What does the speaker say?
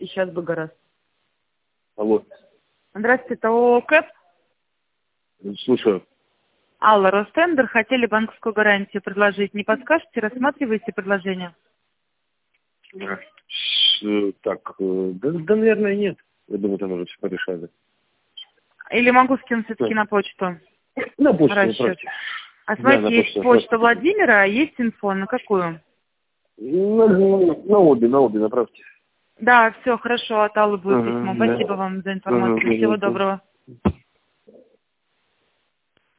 сейчас бы гораздо. Алло. Здравствуйте, это ООО КЭП. Слушаю. Алла, Ростендер, хотели банковскую гарантию предложить. Не подскажете, рассматриваете предложение? Так, да, наверное, нет. Я думаю, там уже все порешали. Или могу скинуть все-таки на почту? На почту Расчет. направьте. А смотрите, Да, на есть почту почта направьте. Владимира, а есть инфо. На какую? На обе направьте. Да, все, хорошо, от Аллы будет письмо. Да. Спасибо вам за информацию. Всего Пожалуйста. доброго.